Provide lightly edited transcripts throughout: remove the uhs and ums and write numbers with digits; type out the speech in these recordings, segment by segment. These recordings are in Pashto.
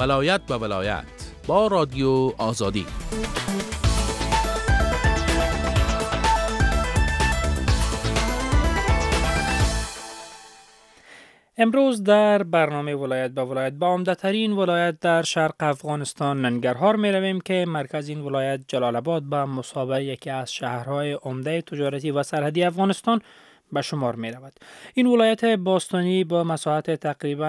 ولایت به ولایت با رادیو آزادی. امروز در برنامه ولایت به ولایت با عمده‌ترین ولایت در شرق افغانستان ننگرهار می رویم که مرکز این ولایت جلال آباد به مثابه یکی از شهرهای عمده تجارتی و سرحدی افغانستان به شمار می رود. این ولایت باستانی با مساحت تقریباً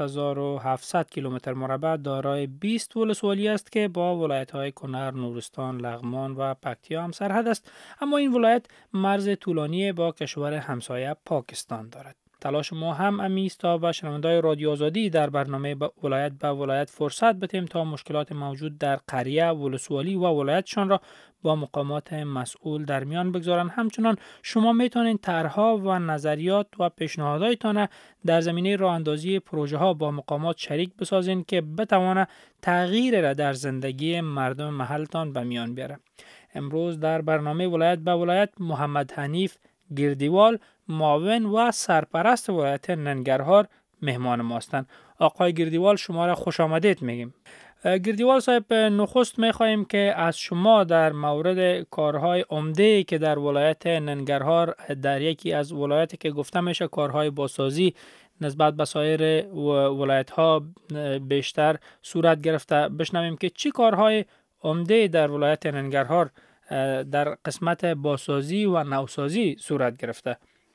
7700 کیلومتر مربع دارای 20 ولسوالی است که با ولایت‌های کنر، نورستان، لغمان و پکتیا هم سرحد است، اما این ولایت مرز طولانی با کشور همسایه پاکستان دارد. تلاش ما هم امیست تا به شنونده‌های رادیو آزادی در برنامه ولایت به ولایت فرصت بدیم تا مشکلات موجود در قریه، ولسوالی و ولایتشان را با مقامات مسئول در میان بگذارند. همچنان شما میتونید طرح‌ها و نظریات و پیشنهاداتتان در زمینه راه اندازی پروژه ها با مقامات شریک بسازین که بتواند تغییر را در زندگی مردم محلتان به میان بیاره. امروز در برنامه ولایت به ولایت محمد حنیف گردیوال معاون و سرپرست ولایت ننگرهار مهمان ما هستند. آقای گردیوال شما را خوش آمدید میگیم. گردیوال صاحب، نخست میخواهیم که از شما در مورد کارهای عمده که در ولایت ننگرهار در یکی از ولایاتی که گفته میشه کارهای بازسازی نسبت به سایر ولایت‌ها بیشتر صورت گرفته بشنویم که چی کارهای عمده در ولایت ننگرهار در قسمت بازسازی و نوسازی صورت گرفته.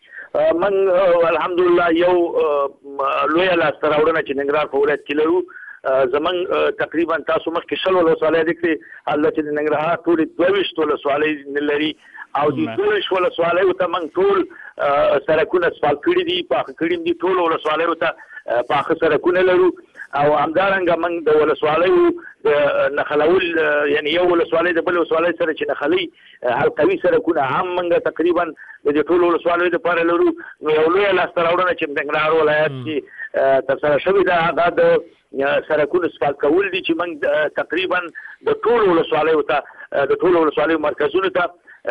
من الحمدلله یو لوی لاس راوړنه چې ننګرهار په ولایت کې لرو. زمون تقریبا تاسو مخکې شل ولسوالۍ دي چې الله چې ننګرهار ټول 22 ولسوالۍ لري او د 22 ولسوالۍ ته من ټول سرکونه اسفالت کړي دي، پاخه کړي دي، ټول ولسوالۍ ته پاخه سرکونه لرو او همدارنګه من د ولسوالۍ نخلول یعنی یو ولسوالۍ د بل ولسوالۍ سره چې نخلي حلقوي سرکونه هم منګه تقریبا د ټول ولسوالۍ لپاره لرو. نو یو لوی لاس راوړنه چې ننګرهار ولایت کې ترسره شوې ده هغه د سرکونه اسفالت کول دي چې من تقریبا د ټول ولسوالۍ ته د ټول ولسوالۍ مرکزونو ته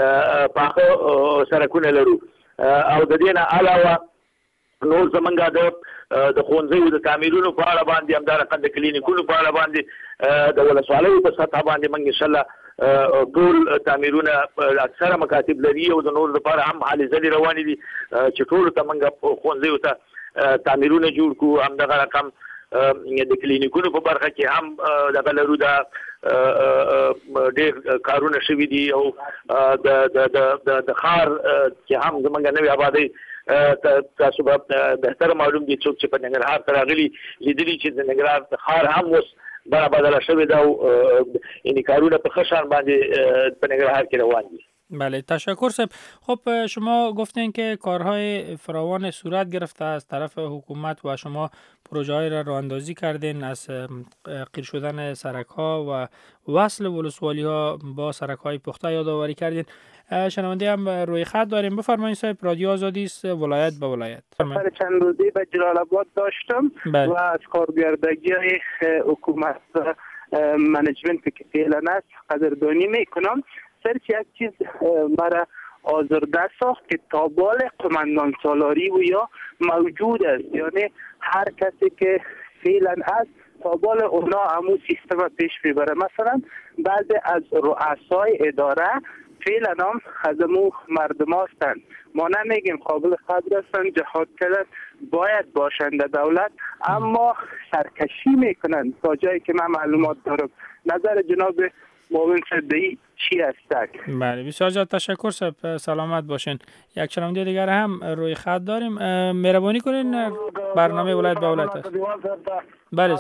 پاخه سرکونه لرو او د دې نه علاوه نور زمونږ د ښوونځیو د تعمیرونو په اړه باندې همدارنګه د کلینیکونو په اړه باندې د ولسوالیو په سطح باندې موږ انشاءالله ټول تعمیرونه اکثره مکاتب لري او د نور لپاره هم حالې ځلې روانې دي چې ټولو ته موږ ښوونځیو ته تعمیرونه جوړ کړو. همدغه رقم د کلینیکونو په برخه کې هم دغه لرو دا ډېر کارونه شوي دي او د ښار چې هم زموږ نوې آبادۍ تاسو به بهتر معلوم دي څوک چې په ننګرهار ته راغلي لیدلي چې د ننګرهار ښار هم اوس بدله شوې ده او یعنی کارونه په ښه شان باندې په ننګرهار کې روان دي. بله، تشکر صاحب. خب شما گفتین که کارهای فراوان صورت گرفته از طرف حکومت و شما پروژه های را راه‌اندازی کردین از قیر شدن سرک ها و وصل ولسوالی ها با سرک های پخته یادآوری کردین. شنونده هم روی خط داریم. بفرمایید صاحب، رادیو آزادی است ولایت به ولایت. سفر چند روزی به جلال آباد داشتم و از کارکردگی حکومت منیجمنت که فعلا است قدردانی میکنم. سرچ یک چیز مرا آزرده ساخت که تابال قماندان سالاری و یا موجود است، یعنی هر کسی که فعلا است تابال اونا همون سیستم پیش میبره. مثلا بعضی از رؤسای اداره فعلا هم از امو مردم هستند، ما نمیگیم قابل قدر هستند، جهاد کردن باید باشند دولت، اما سرکشی میکنند تا جایی که من معلومات دارم. نظر جناب معاون صدایی چی هستک؟ بله، بسیار زیاد تشکر صاحب، سلامت باشین. یک شنونده دیگر هم روی خط داریم. مهربانی کنین برنامه ولایت به ولایت است. بله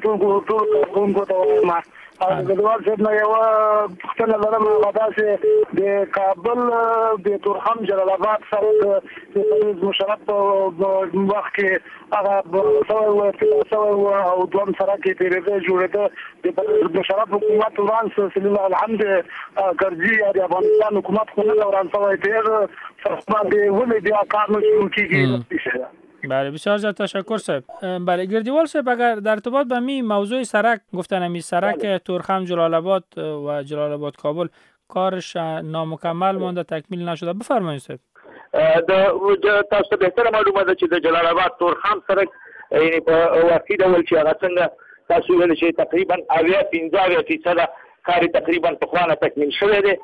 ګډوال صاحب نه یو پښتنه لرم غداسه د کابل د تورخم جلال آباد سره د مشرف په وخت کې هغه سوي او دوم سره کې پیریده جوړه د مشرف حکومت وران سلسله الحمد ګرځي د افغانستان حکومت خو نه وران سوي تیر فرصت دی ولې بیا کار نه شروع کیږي. بله، بسیار زیاد تشکر صاحب. بله گردیوال صاحب، اگر در ارتباط به می موضوع سرک گفتن می سرک تورخم جلال آباد و جلال آباد کابل کارش نامکمل مونده، تکمیل نشده، بفرمایید صاحب. تاسو بهتره معلومه ده چې د جلال آباد تورخم سرک یعنی په واقعي ډول چې هغه څنګه تاسو ویل چې تقریبا 85% کار تقریبا په خوانه تکمیل شوی دی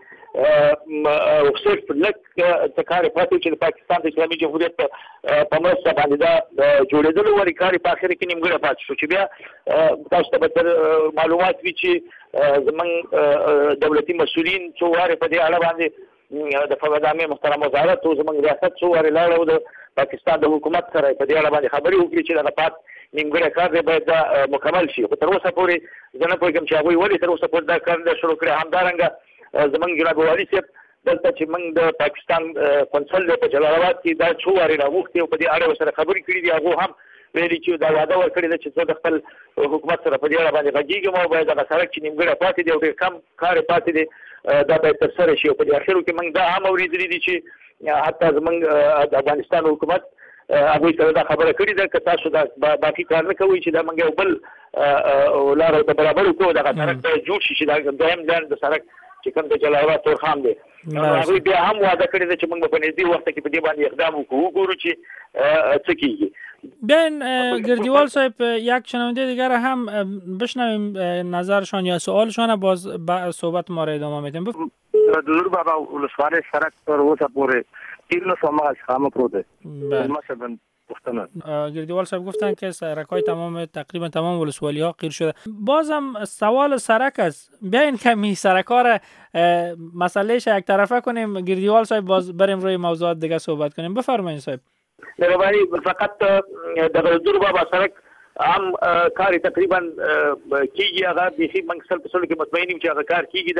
او صرف لک کار پاتې چې د پاکستان د اسلامي جمهوریت په مرسته باندې دا جوړېدل ولې کار په اخر کې نیمګړی پاتې شو چې بیا تاسو ته به معلومات وي چې زمونږ دولتي مسؤلین څو وارې په دې اړه باندې د فواد عامه محترم وزارت او زمونږ ریاست څو وارې لاړ او د پاکستان د حکومت سره په دې اړه باندې خبرې وکړي چې دا پات نیمګړی کار دی باید مکمل شي خو تر اوسه پورې زه نه پوهېږم چې هغوی ولې تر اوسه پورې دا کار نه شروع کړی همدارنګه زمونږ جناب والي صاحب دلته چې موږ د پاکستان قونسل په جلال آباد کې دا څو وارې راغوښتي او په دې اړه ورسره خبرې کړي دي هغو هم ویلي چې دا وعده ورکړې ده چې زه د خپل حکومت سره په دې اړه باندې غږېږم او باید دغه سړک چې نیمګړی پاتې دی او ډېر کم کار پاتې دی دا باید ترسره شي او په دې اخرو کې موږ دا هم اورېدلي دي چې حتی زموږ د افغانستان حکومت هغوی سره دا خبره کړې ده که تاسو دا باقي کار نه کوئ چې دا موږ یو بل لاره د برابر وکړو دغه سړک باید جوړ شي چې دا دویم ځان د سړک چې کوم د جلال آباد تورخم دی هغوی بیا هم وعده کړې ده چې موږ په نږدې وخت کې په دې باندې اقدام وکړو وګورو چې څه کیږي. بیاین گردیوال صاحب یک شنونده دیگر هم بشنویم نظرشان یا سوالشان باز صحبت ما را ادامه میدیم. دور بابا ولسوالۍ سړک تر اوسه پورې 1300 مغز خامه پروت دی. مثلا گردیوال صاحب گفتن که سرک‌های تقریبا تمام ولسوالی‌ها قیر شده. بازم سوال سرک است. بیاین کمی سرک‌ها را مسئلهش یک طرفه کنیم گردیوال صاحب باز بریم روی موضوعات دیگه صحبت کنیم. بفرمایید صاحب. مهربانی فقط د دور بابا سړک هم کار تقریبا کیږي هغه د هی منګسل په سلو کې مطمئنیم چې هغه کار کیږي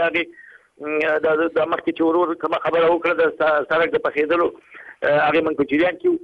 د مخکې چې ورور کوم خبره وکړه د سړک د پخېدلو هغه من په جریان کې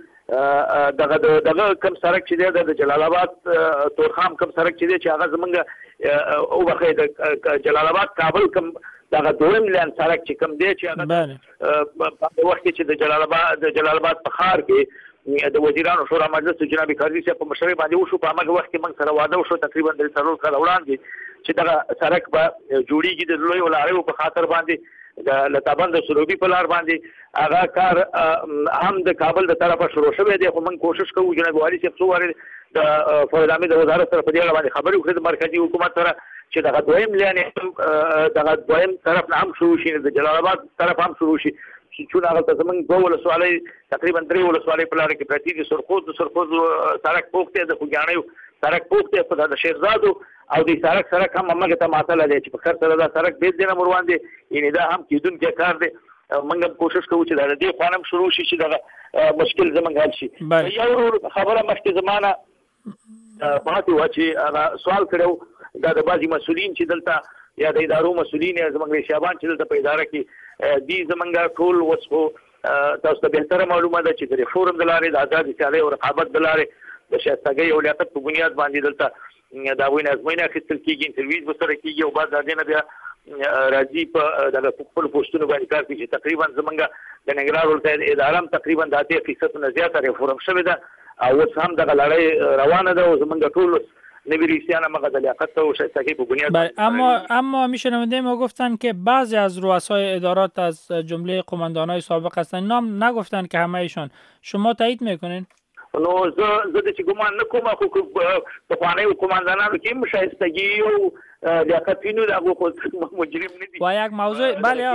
دغه کم سړک چې دی د جلال آباد تورخم کم سړک چې دی چې هغه زمونږ او بخې د جلال آباد کابل کم دغه دویم لین سړک چې کم دی چې هغه په وخت کې چې د جلال آباد په ښار کې د وزیرانو شورا مجلس جناب قاضي صاحب په مشرۍ باندې وشو په هغه وخت کې موږ سره واده وشو تقریبا د 3 کال وړاندې چې دغه سړک به جوړیږي د لوی ولایتو په خاطر باندې د لتابند سروبي په لار باندې هغه کار هم د کابل د طرفه شروع شوی دی خو موږ کوشش کوو جناب والي صاحب څو واره د فواد عامه د وزارت سره په دې اړه باندې خبرې وکړي د مرکزی حکومت سره چې دغه دویم لین دغه دویم طرف نه هم شروع شي د جلال آباد طرف هم شروع شي چې هغه زمونږ دوه ولسوالۍ تقریبا 3 ولسوالۍ په لار کې پرتی دي سرخوز سړک پوښتې د خوګانیو سړک پوښتې په د شیرزادو او د سړک هم موږ ته ماته لري چې په خر سره دا سړک به دې نه مروان دي یعنی دا هم کیدونکې کار دی موږ کوشش کوو چې دا دې خوانم شروع شي چې دا مشکل زمونږ حل شي. یو خبره مخکې زمانہ پاتې و چې سوال کړو دا د بازي مسولین چې دلته یا د ادارو مسولین زمونږ شعبان چې دلته په اداره کې دي زمونږ ټول وڅو تاسو ته به معلومه ده چې د فورم د لارې د آزاد سیالۍ او رقابت د لارې د شایستګۍ او لیاقت په بنیاد باندې دلته دا وینه ازموینه اخیستل کیږي انټرویوز وسره کیږي او بعد دا نه بیا راځي په د خپل پوسټونو باندې کار کوي تقریبا زمونږ د ننګرهار ولایت اداره تقریبا د 80% نه زیاته ریفورم شوې ده او اوس هم د لړۍ روانه ده او زمونږ ټول نبی ریسیان مغز لیاقت و شایستگی په بنیاد اما میشنونده ما گفتن که بعضی از رؤسای ادارات از جمله قماندانای سابق هستن نام نگفتن که همه ایشان شما تایید میکنین؟ نو زه د چې ګمان نه کوم خو په خوانې قماندانانو کې شایستگی او لیاقت وینو دا مجرم نه دي و یک موضوع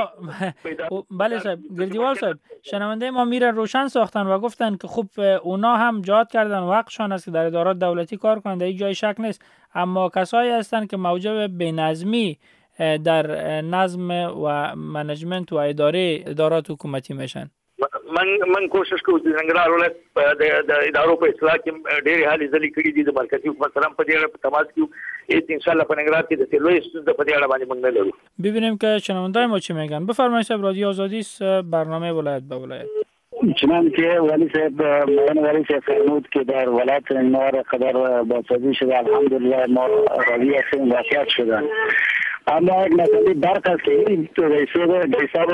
بله صاحب گردیوال صاحب شنونده ما میرن روشن ساختن و گفتن که خب اونا هم جهاد کردن وقتشان است که در ادارات دولتی کار کنند در این جای شک نیست اما کسایی هستند که موجب بی‌نظمی در نظم و منیجمنت و ادارات حکومتی میشن. من کوشش کوم چې ننګرهار ولایت د ادارو په اصلاح کې ډېرې هلې ځلې کړي دي د مرکزي حکومت سره په دې اړه په تماس کې ان شاء الله په ننګرهار کې د لوی ستونزې په دې اړه باندې موږ نه لرو. ببینیم که شنونده‌های ما چی میگن. بفرمایید صاحب رادیو آزادی برنامه ولایت به ولایت. چنانکه والی صاحب فرمود که در ولایت نور قدر بازسازی شده الحمدلله ما راضی هستیم واقعیت شدن اما یک مسئله برق است که این حساب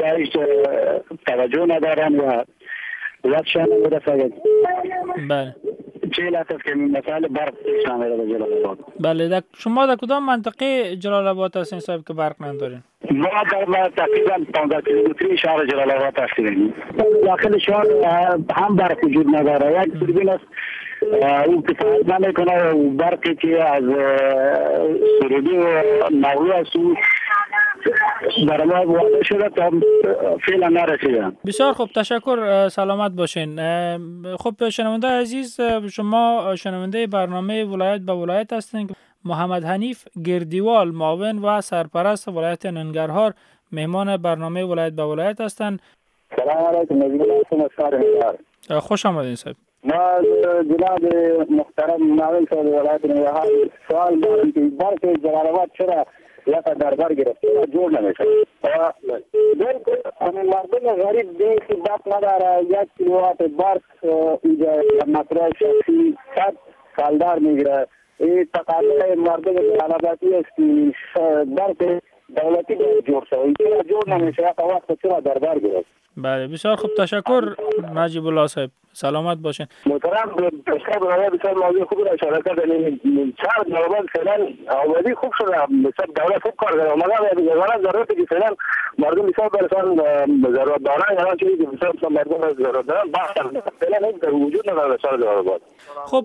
توجه ندارن و وقتشان نمی‌رسد. بله. چه علت است که مسئله برق شامل در جلال آباد؟ بله. شما در کدام منطقه جلال آباد هستین صاحب که برق ندارین؟ ما در تقریبا 15 کیلومتری شهر جلال آباد هستیم. داخل شهر هم برق وجود نداره. یک دوربین است او کفایت نمیکنه و برقی که از سرودی و نقلیه سو در ما واضح شده تا فعلا نرسیدن. بسیار خوب، تشکر، سلامت باشین. خب شنونده عزیز، شما شنونده برنامه ولایت به ولایت هستین. محمد حنیف گردیوال، معاون و سرپرست ولایت ننگرهار، مهمان برنامه ولایت به ولایت هستند. سلام علیکم، نجیب خوش آمدین صاحب. ما جناب محترم معاون صاحب ولایت ننگرهار سوال دارم که برق جلال آباد چرا یا در بر گرفته جور نمیشه؟ بالکل مردم غریب دیگه بات نداره. 1 کیلووات برق اینجا مطرح شخصی 100 سالدار میگیره. این تقاضای مردم طلباتی است که برق دولتی جور شد. چرا جور نمیشه؟ یا وقت چرا در بر گرفت؟ بله، بسیار خوب، تشکر نجیب الله صاحب، سلامت باشین. محترم بسیار برای بسیار موضوع خوبی را اشاره کردن. چهار نوبت فعلا آمادی خوب شده، بسیار دولت خوب کار کرده، مگر یگانه ضرورتی که فعلا مردم بسیار برسان ضرورت دارن، یا چیزی که بسیار مردم ضرورت دارن فعلا در وجود نداره شهر جلال آباد. خب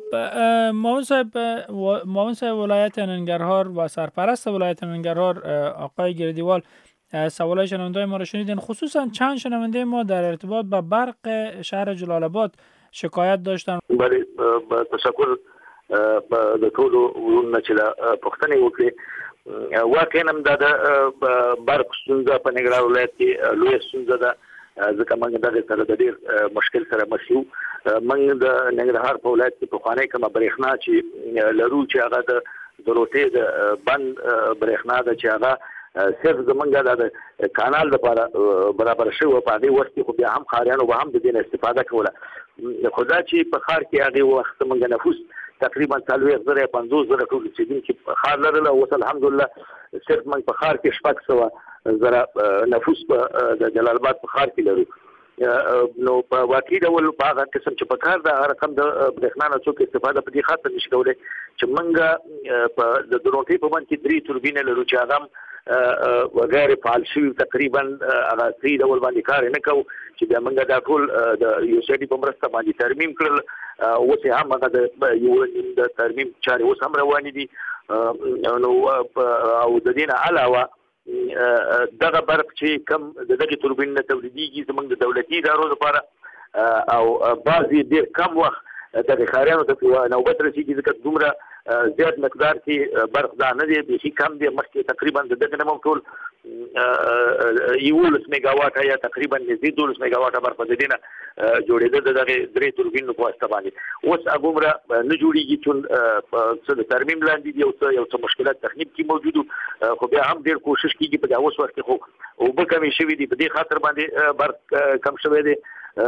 معاون صاحب ولایت ننگرهار و سرپرست ولایت ننگرهار آقای گردیوال، سوالای شنونده ما رو شنیدین. خصوصا چند شنونده ما در ارتباط با برق شهر جلال آباد شکایت داشتن. بله، تشکر د ټولو ورونو چې پوښتنې وکړي. واقعا هم دا د برق ستونزه په ننګرهار ولایت کې لویه ستونزه ده، ځکه موږ دغه سره د ډېر مشکل سره مخ یو. موږ د ننګرهار په ولایت کې پخوانۍ کومه برېښنا چې لرو چې هغه د روټۍ د بند برېښنا ده چې هغه صرف زمونږ د کانال لپاره برابر شوی په دې وخت کې، خو بیا هم ښاریانو به هم د دې استفاده کوله. خو دا چې په ښار کې هغې وخت زمونږ نفوس تقریبا 40,000-50,000 ټول اوسېدونکي ښار لرله. اوس الحمدلله صرف موږ په ښار کې 600,000 نفوس د جلال آباد په ښار کې لرو. نو په واقعي ډول په هغه قسم چې په کار د رقم د برېښنا نه څوک استفاده په دې خاطر نشي کولی چې موږ په د روټۍ په بند کې 3 توربینه لرو چې هغه غیر فعال شوي، تقریبا هغه صحیح ډول باندې کار نه کوو، چې بیا موږ دا ټول د یو سیډي په مرسته باندې ترمیم کړل. اوس هم هغه د ترمیم چارې اوس هم روانې دي. نو او د دې نه علاوه دغه برق چې کم د دغه توربین نه تولیدېږي زموږ د دولتي ادارو لپاره او بعضې ډېر کم وخت دغه ښاریانو ته نوبت رسېږي، ځکه دومره زیات مقدار کې برق دا نه دی، بیخي کم دی. مخکې تقریبا د دغه نه ټول 11 میګاواټه یا تقریبا نږدې 12 میګاواټه برق د دې نه جوړېده د دغه 3 توربینو په واسطه باندې. اوس هغومره نه جوړېږي، چون څه د ترمیم لاندې دي، یو څه مشکلات تخنیکي موجود، خو بیا هم ډېر کوشش کېږي په اوس وخت کې. خو اوبه کمې شوي دي، په دې خاطر باندې برق کم شوی دی.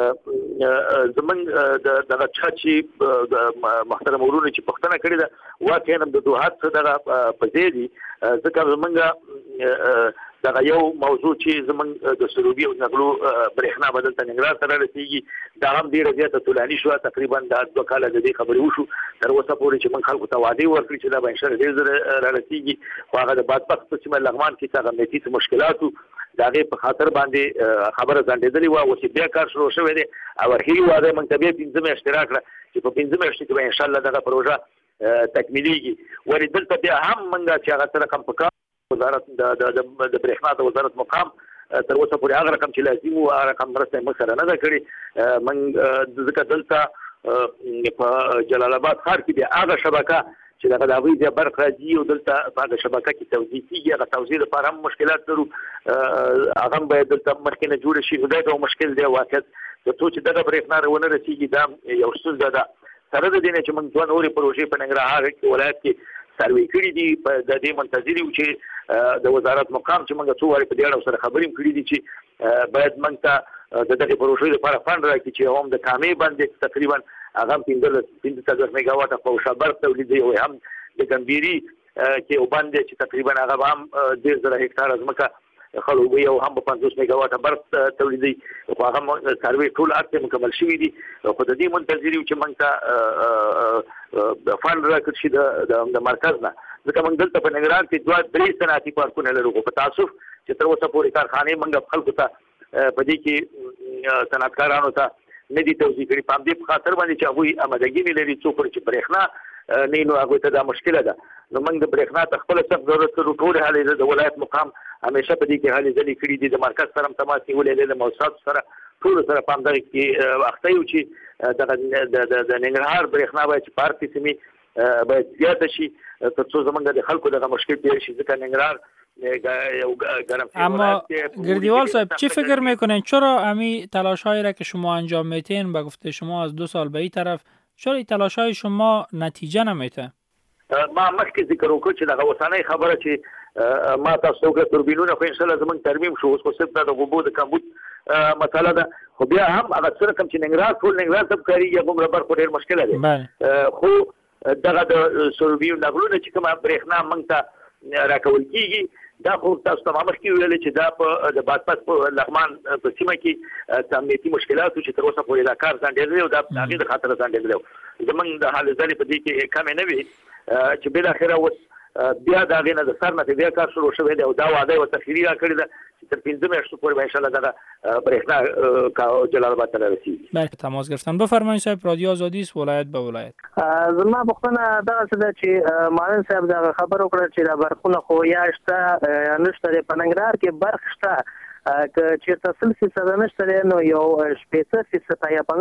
زمونږ دغه چا چې محترم ورونه چې پوښتنه کړې ده، واقعا هم د دوحات دغه په ځای دي، ځکه زمونږ دغه یو موضوع چې زمونږ د سروبي او نغلو برېښنا به دلته ننګرهار ته رارسېږي، دا هم ډېره زیاته طولاني شوه. تقریبا دا 2 کاله د دې خبرې وشو، تر اوسه پورې چې موږ خلکو ته وعدې ورکړي چې دا به انشاءالله ډېر زر رارسېږي. خو هغه د بادپخ په سیمه لغمان کې څه امنیتي څه مشکلاتو د هغې په خاطر باندې خبره ځنډېدلې وه. اوس بیا کار شروع شوی دی او اخري وعده موږ ته بیا 15 میاشتې راکړه چې په 15 میاشتو کې به انشاءالله دغه پروژه تکمیلېږي. ولې دلته بیا هم موږ چې هغه څه رقم په کار وزارت د برېښنا د وزارت مقام تر اوسه پورې هغه رقم چې لازم و هغه رقم مرسته موږ سره نه ده کړې. موږ ځکه دلته په جلال آباد ښار کې بیا هغه شبکه چې دغه د هغوی بیا برق راځي او دلته په هغه شبکه کې توزیع کېږي، هغه توزیع لپاره هم مشکلات لرو، هغه هم باید دلته مخکې نه جوړه شي. نو دا یو مشکل دی واقعیت، تر څو چې دغه برېښنا ونه رسېږي دا یو ستونزه ده. سره د دې نه چې موږ 2 نورې پروژې په ننګرهار ولایت کې سروې کړي دي، د دې منتظر یو چې د وزارت مقام چې موږ څو وارې په دې اړه سره خبرې کړي دي چې باید موږ ته د دغې پروژې لپاره فنډ راکړي چې هم د کامې باندې تقریبا هغه 15 میګاواټه په برق تولیدوي، او هم د ګمبیري کې یو بند دی چې تقریبا هغه به هم 10,000 هکټاره ځمکه خړوبوي او هم 50 میګاواټه برق تولیدوي. خو هغه سروې ټول اړتیا مکمل شوي دي، خو د دې منتظر یو چې موږ ته فنډ راکړل شي د مرکز نه، ځکه موږ دلته په ننګرهار کې 2-3 صنعتي پارکونه لرو. خو په تاسف چې تر اوسه پورې کارخانې موږ خلکو ته په دې کې صنعتکارانو ته نه دي توزیع کړي. په همدې په خاطر باندې چې هغوی آمادګي نه لري څوک چې برېښنا نه نو هغوی ته دا مشکله ده. نو موږ د برېښنا ته خپله سخت ضرورت لرو. ټولې هلې د ولایت مقام همیشه په دې کې هلې ځلې کړي دي. د مرکز سره هم تماس نیولی دی، د موسساتو سره ټولو سره په همدغه کې اخته یو چې د ننګرهار برېښنا باید چې په هر قسمي باید زیاته شي تر څو زموږ د خلکو دغه مشکل تیر شي. ځکه ننګرهار اما گردیوال صاحب چی فکر میکنین چرا همین تلاش هایی را که شما انجام میتین به گفته شما از 2 سال به این طرف چرا این تلاش های شما نتیجه نمیته؟ ما مخکې ذکر وکړ چې دغه اوسنۍ خبره چې ما تاسو ته وکړه توربینونه خو انشاءالله زموږ ترمیم شو. اوس خو صرف د اوبو د کمبود مسله ده، خو بیا هم هغه څه رقم چې ننګرهار ټول ننګرهار ته کارېږي هغومره برخو ډېر مشکله دی. خو دغه د سروبي نغلونه چې کومه برېښنا موږ ته راکول کېږي دا خو تاسو ته مخکې ویلې چې دا په د بادپس په لغمان په سیمه کې امنیتي مشکلات چې تر اوسه پورې دا کار ځنډېدلی او دا د هغې د خاطره ځنډېدلی و. زموږ د حال ځلې په دې کې کمې نه وي چې بالاخره اوس بیا د هغې نه د سر نه بیا کار شروع شوی دی او دا وعده یې ورته خیري راکړې ده چې تر 15 میاشتو پورې به انشاءالله دغه برېښنا جلال آباد ته رسیږي. بله تماس گرفتن. بفرمایید صاحب، رادیو آزادی است ولایت به ولایت. زما پوښتنه دغسې ده چې معلم صاحب دغه خبر وکړه چې دا برقونه خو یا شته یا نشته دی. په ننګرهار کې برق شته، که چېرته 100% نشته دی نو یو 15% یا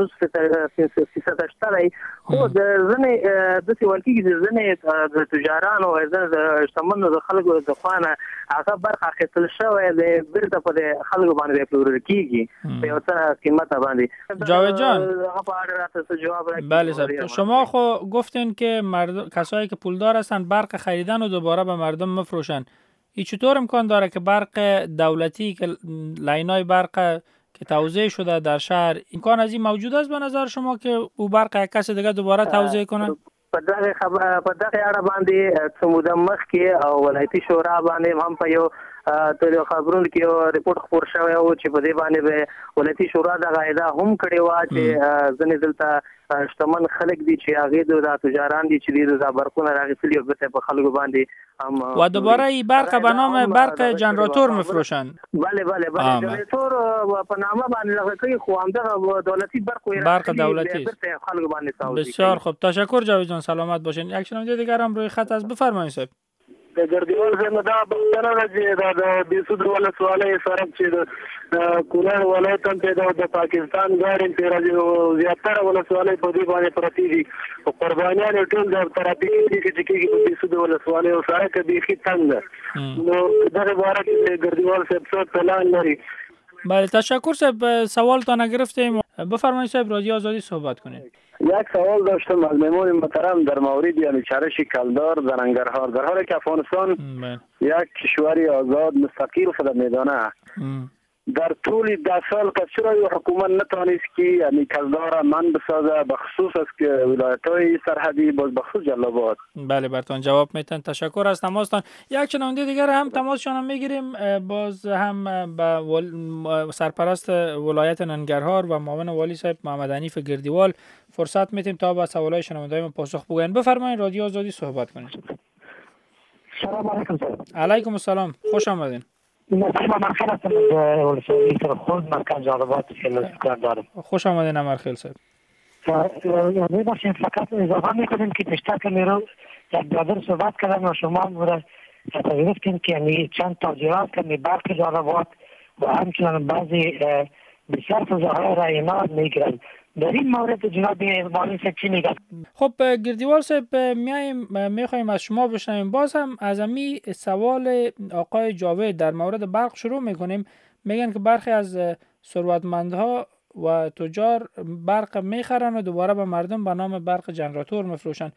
50% شته دی. خو د ځینې داسې ویل کېږي چې ځینې د تجارانو ځینې د شتمنو د خلکو د خوا نه هغه برق اخیستل شوی دی، بېرته په دې خلکو باندې پلورل کېږي په یو څه قیمته باندې. جاوید جان هغه په اړه راته جواب راکړي. بله صاحب، شما خو گفتین که کسایی که پولدار هستند برق خریدن و دوباره به مردم مفروشن. این چطور امکان داره که برق دولتی که لاینای برق که توزیع شده در شهر امکان از این موجود است به نظر شما که او برق یک کس دیگه دوباره توزیع کنه؟ په دغه اړه باندې څه موده مخکې او ولایتي شورا باندې هم په یو خبرونو کې یو ریپورت خپور شوی و چې په دې باندې به ولایتي شورا دغه ادعا هم کړې وه چې ځینې دلته شتمن خلک دي چې هغې د تجاران دي چې دوی د برقونه راغېستلي او بېرته په خلکو باندې و دوباره این برق به نام برق جنراتور مفروشن. بله جنراتور په نامه باندې لغوه کوي خو همدغه دولتي برق دولتی است. خلکو باندې توزیع. بسیار خوب، تشکر جاوید جان، سلامت باشین. یک شنونده دیگر هم روی خط است، بفرمایید صاحب. د ګردیوال زموږ دا بلنه ده چې دا د بیسود ولسوالۍ سړک چې د کونړ ولایت هم ته د پاکستان غاړې ته راځي زیاتره ولسوالۍ په دې باندې پرتې دي او قربانیان ټول د ترافیکي چې کېږي په بیسود ولسوالۍ او سړک بیخي تنګ ده. نو دغه باره کې ګردیوال صاحب څه پلان لري؟ بله تشکر صاحب، سوال تا نگرفتیم. بفرمایید صاحب، رادیو آزادی صحبت کنید. یک سوال داشتم از مهمان محترم در مورد یعنی چرش کلدار در ننگرهار. در حالی که افغانستان یک کشوری آزاد مستقل خود میدانه در طول 10 سال که چرا حکومت نتوانست که یعنی کلدار من بسازه بخصوص از که ولایت‌های سرحدی باز بخصوص جلال. بله براتون جواب میتن. تشکر از تماستان. یک شنونده دیگر هم تماسشون میگیریم، باز هم با سرپرست ولایت ننگرهار و معاون والی صاحب محمد حنیف گردیوال فرصت میتیم تا با سوالای شنونده‌های پاسخ بگوین. بفرمایید، رادیو آزادی صحبت کنید. سلام علیکم. علیکم السلام، خوش آمدین. نسیم امرخیل هستم از ولسوالی خود مرکز جلال‌آباد کار دارم. خوش آمدین امرخیل صاحب. می‌باشیم فقط اضافه می‌کنیم که بیشتر که میرو یک برادر صحبت کردن و شما مورد گفتین که یعنی چند توضیحات که برق جلال‌آباد و همچنان بعضی بسیار فضاهای را ایماد می‌گیرند. در این مورد جناب معاون صاحب چی میگن؟ خب گردیوال صاحب میخوایم از شما بشنویم. باز هم از امی سوال آقای جاوید در مورد برق شروع میکنیم. میگن که برخی از ثروتمندها و تجار برق میخرن و دوباره به مردم به نام برق جنراتور مفروشن.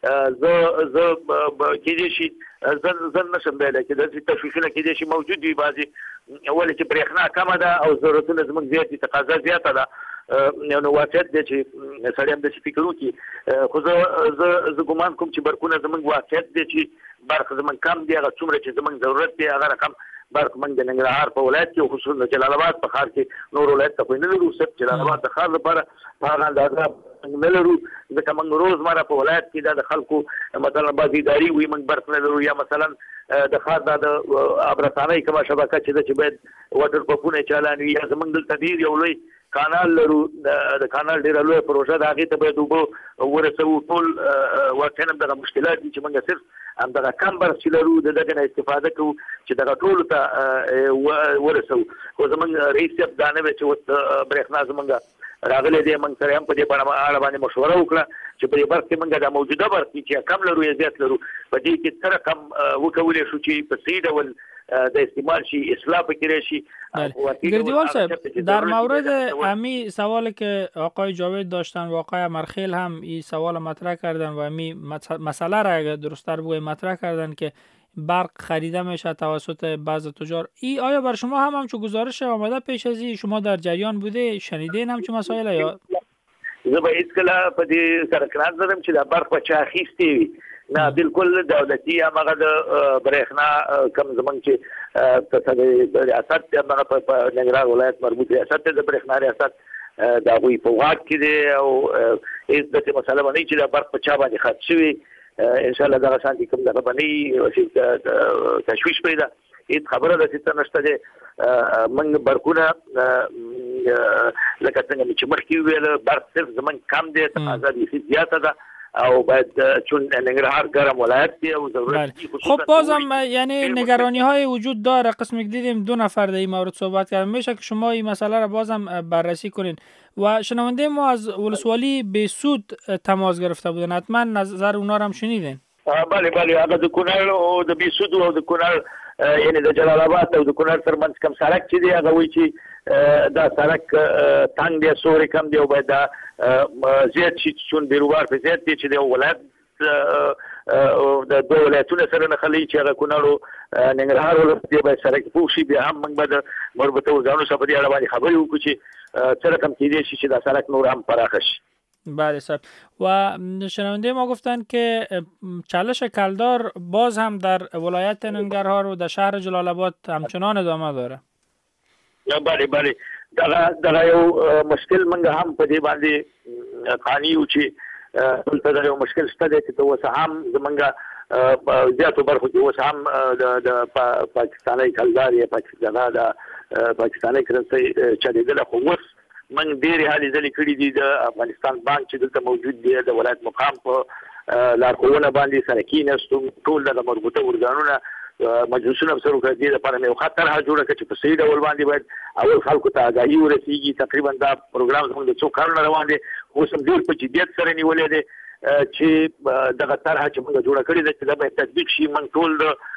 زه کېدای شي زه نشم ویلی چې داسې تشویشونه کېدای شي موجود وي بعضې ولې چې برېښنا کمه ده او ضرورتونه زموږ زیات دي، تقاضا زیاته ده. نو واقعیت دی چې سړی هم داسې فکر وکړي. خو زه ګمان کوم چې برقونه زموږ واقعیت دی چې برق زموږ کم دی، هغه څومره چې زموږ ضرورت دی هغه رقم برق موږ د ننګرهار په ولایت کې خصوصا د جلال آباد په ښار کې نور ولایت ته خو نه لرو، صرف جلال آباد د ښار لپاره په هغه اندازه نه لرو ځکه موږ روزمره په ولایت کې دا د خلکو مثلا بعضې ادارې وي موږ برق نه لرو، یا مثلا د ښار دا د آبرسانۍ کومه شبکه چې ده چې باید واټر پمپونه یې چالان وي، یا زموږ دلته ډېر یو لوی کانال لرو د کانال ډیره لوی پروژه د هغې ته باید اوبه ورسوو. ټول واقعا دغه مشکلات دي چې موږ صرف همدغه کم برخ چې لرو د دغه نه استفاده کوو چې دغه ټولو ته ورسوو. خو زموږ رئیس صاحب دا نه وی چې اوس برېښنا زموږ راغلی دی، موږ سره هم په دې اړه باندې مشوره وکړه چې په دې برخه کې موږ د موجوده برخه چې کم لرو یا زیات لرو په دې کې څه رقم وکولی شو چې په صحیح ډول د استعمال شي، اصلاح پکې راشي. گردیوال صاحب در مورد امی سوالی که آقای جاوید داشتن و آقای امرخیل هم این سوال مطرح کردن و امی مسئله را اگر درست‌تر بگویم مطرح کردن که برق خریده میشه توسط بعض تجار. ای آیا بر شما هم همچون گزارش آمده پیش از این؟ شما در جریان بوده شنیدین همچون مسائل یا؟ زه به هیڅ کله په دې سره اقرار لرم چې دا برق به چا اخیستی وي. نه، بالکل دولتي همغه د برېښنا کوم زموږ چې د ریاست همغه په ننګرهار ولایت مربوط ریاست د برېښنا ریاست د هغوی په واک کې دی او هېڅ داسې مسله به نه وي چې دا برق په چا باندې خرڅ شوي. انشاءالله دغه شانتي کوم دغه به نه وي تشویش پیدا. هېڅ خبره داسې څه نشته دی. موږ برقونه لکه څنګه چې مخکې وویل برق صرف زموږ کم دی، تقاضا بیخي زیاته ده او باید چون ننگرهار گرم ولایت دی او ضرورت خب بازم یعنی نگرانی های وجود داره. قسمی که دیدیم 2 نفر در این مورد صحبت کردن، میشه که شما این مسئله را بازم بررسی کنین. و شنونده ما از ولسوالی بهسود تماس گرفته بودن، حتما نظر اونا را هم شنیدین. بله هغه د کونړ او د بهسود او د کونړ یعنی د جلال آباد او د کونړ ترمنځ کوم سړک چې دی هغه وایي چې دا سړک تنګ دی، سوري کم دی او باید دا زیات شي چون بیروبار په زیات دی چې د ولایت د دوه ولایتونو سره نښلي چې هغه کونړ او ننګرهار ولایت دی باید سړک پوه شي. بیا هم موږ به د مربوطه ارګانونو سره په دې اړه باندې خبرې وکړو چې څه رقم کیدای شي چې دا سړک نور هم پراخه شي. بله صاحب. و شنونده ما گفتن که چالش کلدار باز هم در ولایت ننگرهار و در شهر جلال آباد همچنان ادامه داره. بله دغه یو مشکل موږ هم په دې باندې قانع یو چې دلته دغه یو مشکل شته دی چې اوس هم زموږ زیاتو برخو کې اوس هم د پاکستاني کلدار یا پاکستاني کرنسي چلېدله. خو اوس موږ ډېرې هلې ځلې کړي دي. د افغانستان بانک چې دلته موجود دی د ولایت مقام په لارښوونه باندې سره کېناستو، ټول دغه مربوطه ارګانونه مجلسونه سره وکړي. دې لپاره مې یو ښه طرحه جوړه کړه چې په صحیح ډول باندې باید اول خلکو ته آګاهي ورسېږي. تقریبا دا پروګرام زموږ د څو کارونه روان دی، اوس هم ډېر په جدیت سره نیولی دی چې دغه طرحه چې موږ جوړه کړې ده چې دا باید تطبیق شي. موږ ټول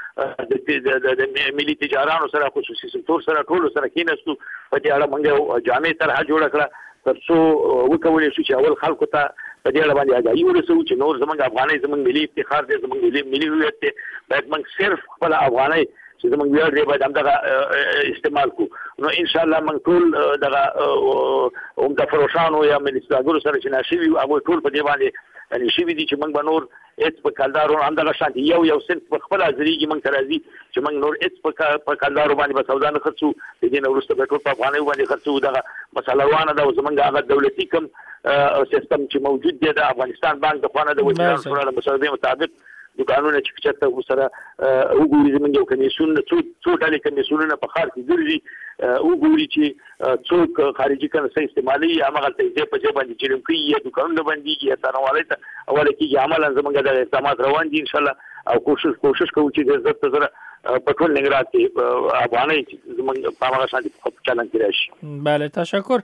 د ملي تجارانو سره، خصوصي سکتور سره، ټولو سره کېناستو په دې اړه موږ یو جامع طرحه جوړه کړه تر څو وکولی شو چې اول خلکو ته په دې اړه باندې آګاهي ورسوو چې نور زموږ افغانۍ زموږ ملي افتخار دی، زموږ ملي هویت دی. باید موږ صرف خپله افغانۍ چې زموږ ویاړ دی باید همدغه استعمال کړو. نو انشاءالله موږ ټول دغه عمده فروشانو یا ملي سره چې ناشوي وي هغوی ټول په دې باندې شوي دي چې موږ به نور هېڅ په کلدارو همدغه شانتې یو صنف په خپله حاضرېږي موږ ته راځي چې موږ نور هېڅ په کلدارو باندې به سودا نه خرڅو. د دې نه وروسته به ټول په افغانیو باندې خرڅو. دغه مسله روانه ده او زموږ هغه دولتي کوم سیستم چې موجود دی د افغانستان بانک د خوا نه د وکیلانو شورا د مصوبې مطابق دوکانونه چې چېرته ورسره وګوري زموږ یو کمیسیون څو ډلې کمیسیونونه په ښار کې ګرځي وګوري چې څوک خارجي کرنسۍ استعمالوي هماغلته ځای په ځای باندې چیرم کوي یا دوکانونه بندېږي یا څارنوالۍ ته حواله کېږي. عملا زموږ دغه اقدامات روان دي انشاءالله او کوشش کوو چې ډېر زر ته زره په ټول ننګرهار کې افغانۍ زموږ په هماغه شانتې په چلن کې راشي. بله تشکر.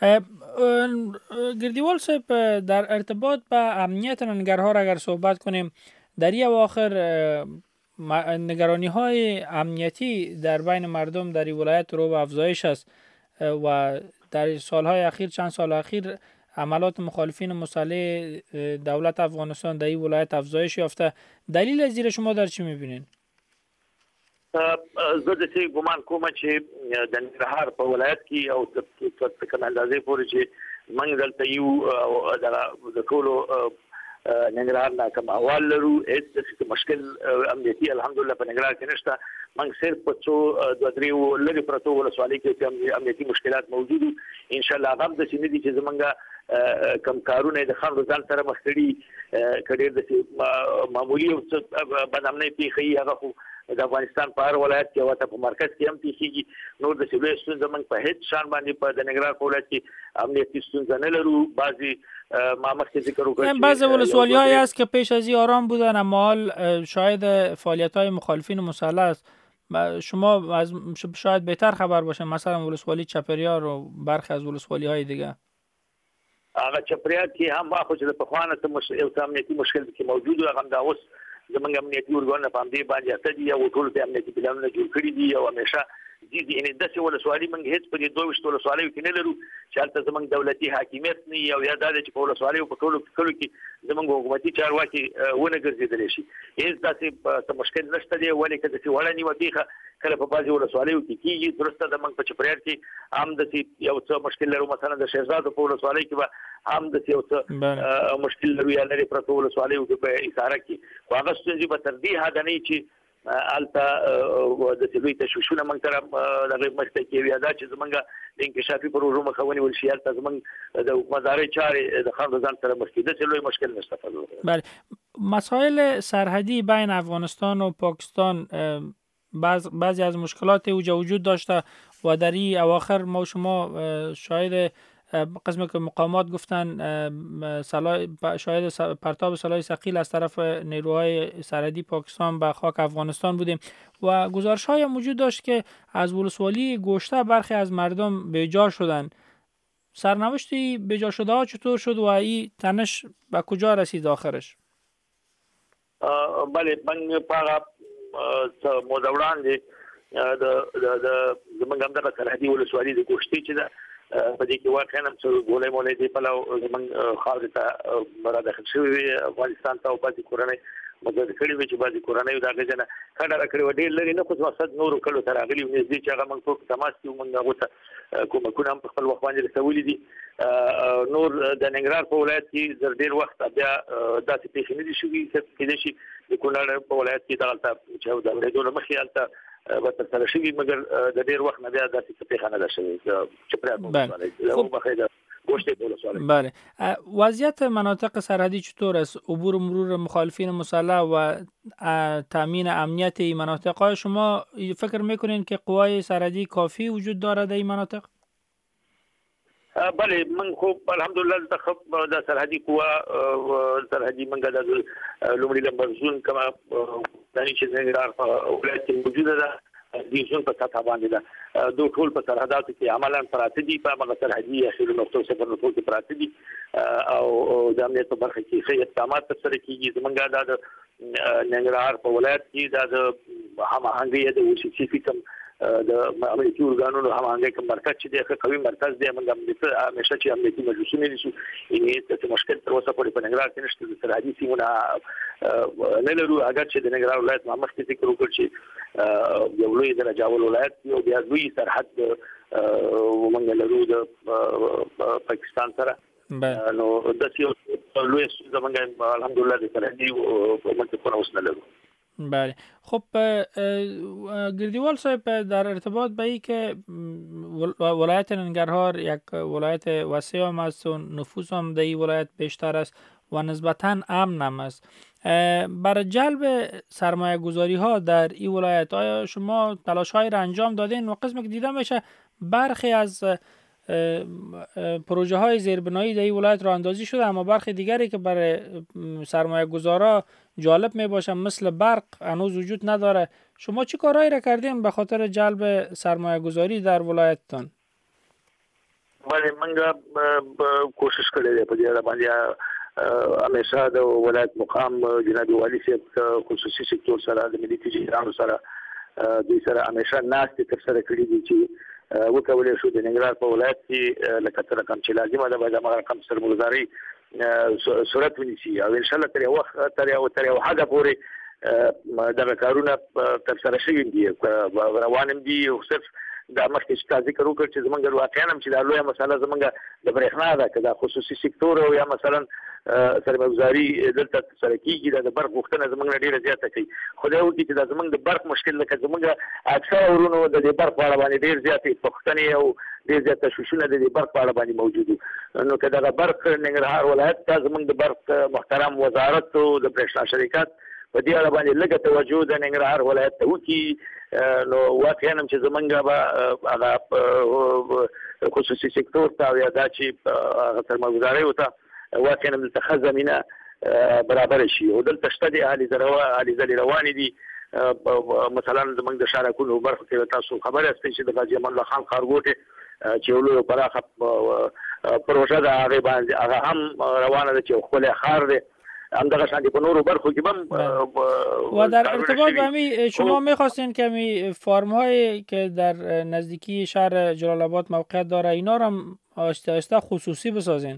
گردیوال صاحب در ارتباط با امنیت ننگرهار اگر صحبت کنیم، در این اواخر نگرانی های امنیتی در بین مردم در این ولایت رو به افزایش است و در سالهای اخیر چند سال اخیر عملات مخالفین مسلح دولت افغانستان در این ولایت افزایش یافته. دلیل زیر شما در چی میبینین؟ زه د دې ګمان کوم چې د ننګرهار په ولایت کې او د کوم اندازې پورې چې موږ دلته یو د ټولو ننګرهار نه کوم احوال لرو، هېڅ مشکل امنیتي الحمدلله په ننګرهار کې نشته. موږ صرف په څو د دریو لږ پرتو ولسوالۍ کې امنیتي مشکلات موجود ان شاء الله هغه د سینې دي چې زمونږ کم کارونه د خان روزان سره مخ کړي کډیر د معمولی بدامنۍ پیخي هغه خو د افغانستان په هر ولایت کې او په مرکز کې هم پیخيږي نور د سیلوي ستونزې زمونږ په هیڅ شان باندې په د ننګرهار ولایت کې امنیتي ستونزې نه لرو بعضی ما مخکې ذکر وکړ بعضی ولسوالی‌های هست که پیش از این آرام بودن اما حال شاید فعالیت‌های مخالفین مسلح شما از شاید بهتر خبر باشه مثلا ولسوالی چپریار و برخی از ولسوالی‌های دیگه هغه چپریار کې هم واخو چې په خوانه یو امنیتي مشکل کې موجود و هغه دا اوس زمونږ امنیتي ورګونه په دې باندې اته دي او ټول په امنیتي پلانونه جوړ کړي دي او همیشه دي ان د څه ولسوالي موږ هیڅ په دې 22 ولسوالۍ کې نه لرو چې هلته زمونږ دولتي حاکمیت نه یو یا د چې په ولسوالۍ په ټولو کې زمونږ حکومتي چارواکي ونه ګرځیدل شي هیڅ داسې مشکل نشته دی ولې کله چې وړاندې ودیخه کله په بازي ولسوالۍ کې کیږي درسته د موږ په چپریار کې هم د یو څه مشکل لرو مثلا د شهزاد په ولسوالۍ کې به هم د یو څه مشکل لرو یا لري پرته ولسوالۍ کې په اشاره کې واغ ستونزې په تر دې حد نه چې الته د سلوي تشویشونه موږ سره د غیب مشته کې ویا دا چې زمونږ د انکشافي پروژو مخاوني ولشي الته زمونږ د حکومتداري چارې د خان روزان سره مشکل د سلوي مشکل نشته. بله مسائل سرحدی بین افغانستان و پاکستان بعضی از مشکلات وجود داشته و در این اواخر ما شما شاهد قسم که مقامات گفتن شاید پرتاب سلاح ثقیل از طرف نیروهای سرحدی پاکستان به خاک افغانستان بودیم و گزارش های موجود داشت که از ولسوالی گوشته برخی از مردم بیجا شدن. سرنوشتی بیجا شده ها چطور شد و این تنش به کجا رسید آخرش؟ بله من پاغا مودوران دی د زمونږ هم د سرحدي ولسوالۍ د گوشتي چې ده په دې کې واقعا هم څو ګولې مولې دی په لو زمونږ خاور ته را داخل شوی افغانستان ته او پاتې کورنۍ مدد کړې وي چې بعضی کورنۍ دا غږنه کډه کړې و ډېر لري نه خو مقصد نور کلو تر اغلی نږدې چې هغه موږ په تماس کې موږ هغه ته کومکونه هم په خپل وخت باندې رسولي دي نور د ننګرهار په ولایت کې زر ډېر وخت بیا داسې پیښې نه دي شوي چې کېدای شي د کونړ په ولایت کې دغلته چې د اورېدو مخې هلته به ترسره شوي مګر د ډېر وخت نه بیا داسې پیښه نه ده شوې چې پرې بله وضعیت مناطق سرحدی چطور است؟ عبور مرور مخالفین مسلح و تامین امنیت این مناطق های شما فکر میکنین که قوای سرحدی کافی وجود دارد در این مناطق؟ بله من خو الحمدلله د سرحدي قوا سرحدي منګه د لومړي نمبر زون کما دانی چې ننګرهار په ولایت کې موجوده ده د زون په سطح باندې ده دوه ټول په سرحداتو کې عملاً پراته دي په هغه سرحدي اخیرو نقطو صفر نقطو کې پراته دي او د امنیت په برخه کې ښه اقدامات ترسره کیږي زمونږ د ننګرهار په ولایت کې د هماهنګي د وشي کوم د امنیتي ورګانونو هماهنګي کوم مرکز چې د قوي مرکز دی موږ هم همیشه چې امنیتي مجلسونه دي یعنی څه مشکل تر اوسه پورې په ننګرهار کې نشته د سرحدي سیمونه نه لرو اگر چې د ننګرهار ولایت مخکې ذکر وکړ چې یو لوی درجه ولایت یو بیا لوی سرحد ومنګ لرو د پاکستان سره نو د سیو لوی زمونږ الحمدلله د سرحدي منطقونه اوس نه لرو. بله خب گردیوال صاحب در ارتباط به این که ولایت ننگرهار یک ولایت وسیع هم است و نفوذ هم در این ولایت بیشتر است و نسبتاً امن هم است برای جلب سرمایه گذاری ها در این ولایت آیا شما تلاش های را انجام دادین و قسمی که دیده میشه برخی از پروژه های زیربنایی در این ولایت راه اندازی شده اما برخی دیگری که برای سرمایه گذارا جالب می باشه مثل برق هنوز وجود نداره شما چی کارهایی را کردین به خاطر جلب سرمایه گذاری در ولایتتان؟ بله منګه کوشش کړې ده په دې باندې همیشه د ولایت مقام جناب والی صاحب خصوصي سکتور سره د ملي تجارت سره د سره همیشه ناست تر سره کړی دي چې وکولې شو د ننګرهار په ولایت کې لکه تر کوم چې لازمه ده باید هغه رقم سرمایه‌گذاري صورت ونیسي او ان شاء الله تر یو وخت تر یو حد پورې د کارونه تر سره شي دي روانم دي او صرف دا مخکې چې تاسو ذکر وکړ چې زمونږ واقعا هم چې دا لویه مسله زمونږ د برېښنا ده که دا خصوصي سکتور او یا مثلا سرمایه‌ګذاري دلته سره کېږي د برق غوښتنه زمونږ ډېره زیاته کوي خدای وکړي چې دا زمونږ د برق مشکل لکه زمونږ اکثره ورونو د دې برق په اړه باندې ډېر زیاتې پوښتنې او ډېر زیات تشویشونه د دې برق په اړه باندې موجود وو نو که دغه برق ننګرهار ولایت ته زمونږ د برق محترم وزارت او د برېښنا شرکت په دې اړه باندې لږه توجه د ننګرهار ولایت ته وکړي نو واقعا هم چې زمونږ به هغه خصوصي سکتور ته او یا دا چې هغه سرمایه‌ګذارۍ ورته واقعا هم دلته ښه زمینه برابر شي او دلته شته دي اهلي ځلې روانې دي مثلا زمونږ د شارکونو برخو کې تاسو خبر یاست چې د غازي امان الله خان ښارګوټی چې یو لوی پراخه پروژه ده هغه هم روانه ده چې ښکلی ښار دی همدغه شان په نورو برخو کې هم و در ارتباط با همین شما میخواستین که همین فارم هایی که در نزدیکی شهر جلال آباد موقعیت داره اینا رو هم آهسته آهسته خصوصی بسازین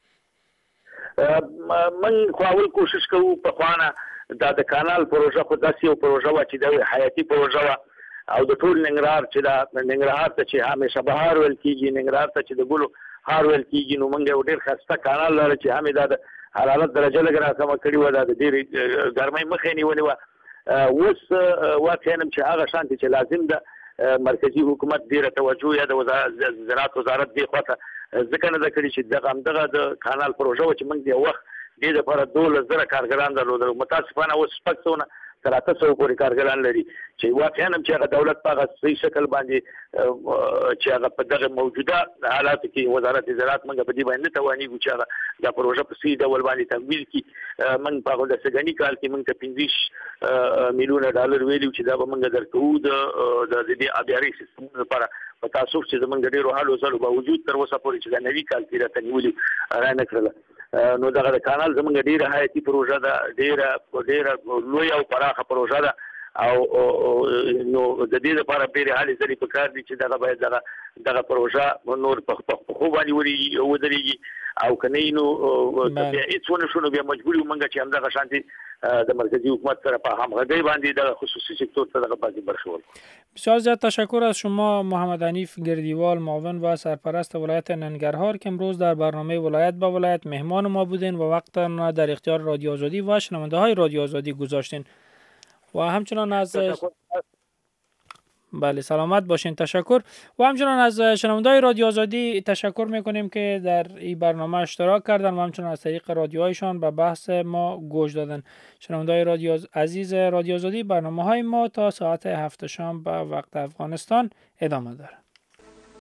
من خواول کوشش کوو په خوانه دا د کانال پروژه خو داسې یو پروژه وه چې د حیاتي پروژه وه او د ټول ننګرهار چې دا ننګرهار ته چې همیشه بهار ویل کېږي ننګرهار ته چې د ګلو هار ویل کېږي نو موږ یو ډېر ښایسته کانال لرو چې همې دا د حرارت درجه لږ راکمه کړې وه دا د ډېرې ګرمۍ مخه یې نیولې وه اوس واقعا هم چې هغه شانتې چې لازم ده مرکزي حکومت ډېره توجه یا د زراعت وزارت دې خواته ځکه نه ده کړې چې همدغه د کانال پروژه وه چې موږ د یو وخت دې دپاره 12,000 کارګران درلودل متاسفانه اوس شپږ سوه نه تر 800 پورې کارګران لري چې واقعا هم چې هغه دولت په هغه صحیح شکل باندې چې هغه په دغه موجوده حالاتو کې وزارت زراعت موږ په دې باندې نه توانېږو چې هغه دا پروژه په صحیح ډول باندې تمویل کړي موږ په هغه دسګني کال کې موږ ته 15 میلیونه ډالر ویلو چې دا به موږ درکوو د دې آبیاري سیستم لپاره په تاسو چې زمونږ ډېرو حالو ځلو باوجود تر اوسه پورې چې دا نوي کال کې راته نیولي را نه کړله نو دغه کانال زمونږ ډېره حیاتي پروژه ده ډېره لویه او پراخه پروژه ده او نو د دې لپاره ډېرې هلې ځلې پکار دي چې دغه باید دغه پروژه نور په پښو باندې ودرېږي او که نه نو بیا هېڅ ونه شو نو بیا مجبور یو موږ چې همدغه شانتې د مرکزی حکومت سره په همغږۍ باندې دغه خصوصي سکتور ته دغه باندې برخورد. بسیار زیاد تشکر از شما محمد حنیف گردیوال معاون و سرپرست ولایت ننگرهار که امروز در برنامه ولایت به ولایت مهمان ما بودین و وقت را در اختیار رادیو آزادی و شنونده های رادیو آزادی گذاشتین و همچنان از بله سلامت باشین. تشکر و همچنان از شنونده‌های رادیو آزادی تشکر میکنیم که در این برنامه اشتراک کردن و همچنان از طریق رادیوهایشان به بحث ما گوش دادن. شنونده‌های رادیو عزیز رادیو آزادی برنامه‌های ما تا ساعت 7 شام به وقت افغانستان ادامه دارد.